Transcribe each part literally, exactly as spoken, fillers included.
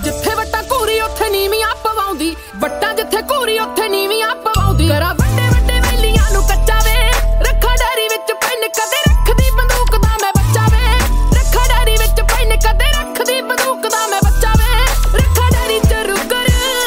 ਜਿੱਥੇ ਵੱਟਾਂ ਘੂਰੀ ਉੱਥੇ ਨੀਵੀਆਂ ਪਵਾਉਂਦੀ, ਵੱਟਾਂ ਜਿੱਥੇ ਘੂਰੀ ਉੱਥੇ ਨੀਵੀਆਂ ਪਵਾਉਂਦੀ। ਕਰਾ ਵੱਡੇ ਵੱਡੇ ਵੇਲੀਆਂ ਨੂੰ ਕੱਚਾ ਵੇ, ਰੱਖਾ ਡੈਰੀ ਵਿੱਚ ਪੈਨ ਕਦੇ ਰੱਖਦੀ ਬੰਦੂਕ ਦਾ ਮੈਂ ਬੱਚਾ ਵੇ। ਰੱਖਾ ਡੈਰੀ ਵਿੱਚ ਪੈਨ ਕਦੇ ਰੱਖਦੀ ਬੰਦੂਕ ਦਾ ਮੈਂ ਬੱਚਾ ਵੇ। ਰੱਖਾ ਡੈਰੀ ਚ ਰੁਕਰ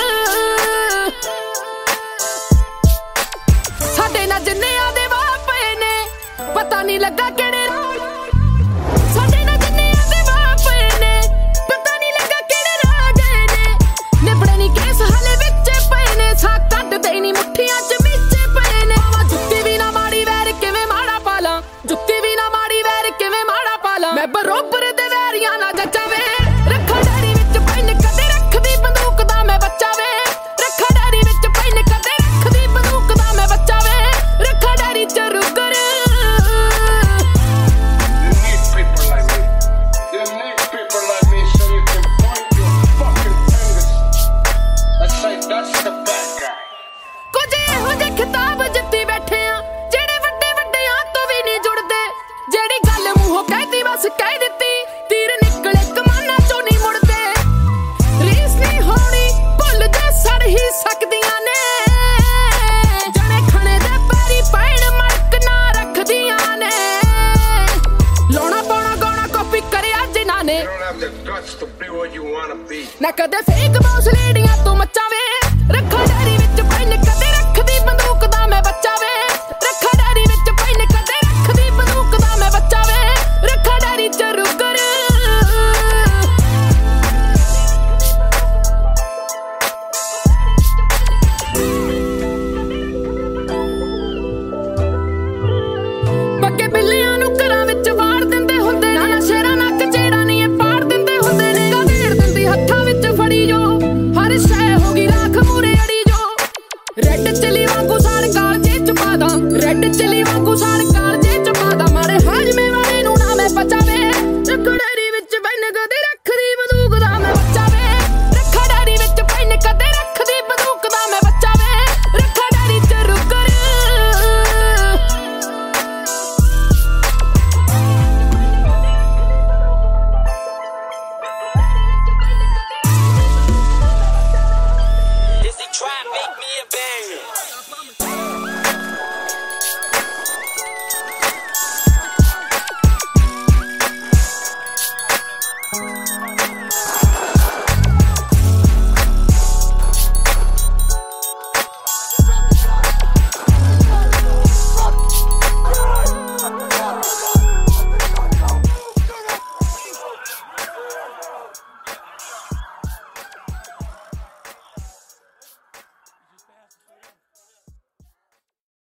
ਸਾਡੇ ਨਾਲ ਜਿੰਨਿਆਂ ਦੇ ਵਾਹ ਪਏ ਨੇ, ਪਤਾ ਨਹੀਂ ਲੱਗਾ ਕਿਹੜੇ ਸਾਡੇ ਨਾਲ ਜਿੰਨਿਆਂ ਦੇ ਵਾਹ ਪਏ ਨੇ, ਪਤਾ ਨਹੀਂ ਲੱਗਾ ਕਿਹੜੇ ਰਾਹ ਗਏ ਨੇ। ਨਿਬੜੇ ਨੀ ਕੇਸ ਹਲੇ ਵਿੱਚ ਪਏ ਨੇ, ਸਾਹ ਕੱਢਦੇ ਨੀ ਮੁੱਠੀਆਂ ਚ ਵਿੱਚ ਪਏ ਨੇ। ਆਵਾ ਜੁੱਤੀ ਵੀ ਨਾ ਮਾੜੀ ਵੈਰ ਕਿਵੇਂ ਮਾੜਾ ਪਾਲਾਂ, ਜੁੱਤੀ ਵੀ ਨਾ ਮਾੜੀ ਵੈਰ ਕਿਵੇਂ ਮਾੜਾ ਪਾਲਾਂ। ਮੈਂ ਬਰੋਬਰ ਦੇ ਵੈਰੀਆਂ ਨਾ ਜੱਚਾ ਵੇ। ਰੱਖਾ ਡੈਰੀ ਵਿੱਚ ਪੈਨ ਕਦੇ ਰੱਖਦੀ ਬੰਦੂਕ ਦਾ ਮੈਂ ਬੱਚਾ ਵੇ। ਰੱਖਾ ਡੈਰੀ ਵਿੱਚ ਪੈਨ ਕਦੇ ਰੱਖਦੀ ਬੰਦੂਕ ਦਾ ਮੈਂ ਬੱਚਾ ਵੇ। ਰੱਖਾ ਡੈਰੀ ਚ ਰੁਕਰ ਕੁਝ ਇਹੋ ਜਿਹੇ ਖਿਤਾਬ ਜਿੱਤੀ ਬੈਠੇ ਆ, ਜਿਹੜੇ ਵੱਡੇ ਵੱਡਿਆਂ ਤੋਂ ਵੀ ਨਹੀਂ ਜੁੜਦੇ। ਜਿਹੜੀ ਗੱਲ ਮੂੰਹੋਂ ਕਹਿਤੀ ਬਸ ਕਹਿ ਦਿੱਤੀ, ਤੀਰ ਨਿਕਲੇ ਕਮਾਨਾਂ ਚੋਂ ਨਹੀਂ ਮੁੜਦੇ। ਰੀਸ ਨਹੀਂ ਹੋਣੀ ਭੁੱਲ ਜੇ ਸੜ ਹੀ ਸਕਦੀਆਂ ਨੇ, ਜਣੇ ਖਣੇ ਦੇ ਪੈਰੀ ਪੈਣ ਮੜਕ ਨਾ ਰੱਖਦੀਆਂ ਨੇ। ਲਾਉਣਾ ਪਾਉਣਾ ਗਾਉਣਾ ਕਾਪੀ ਕਰਿਆ ਜਿਨ੍ਹਾਂ ਨੇ, ਨਾ ਕਦੇ ਫੇਕ ਬਾਉਂਸ ਲੇਡੀਆਂ ਤੋਂ ਮੱਚਾ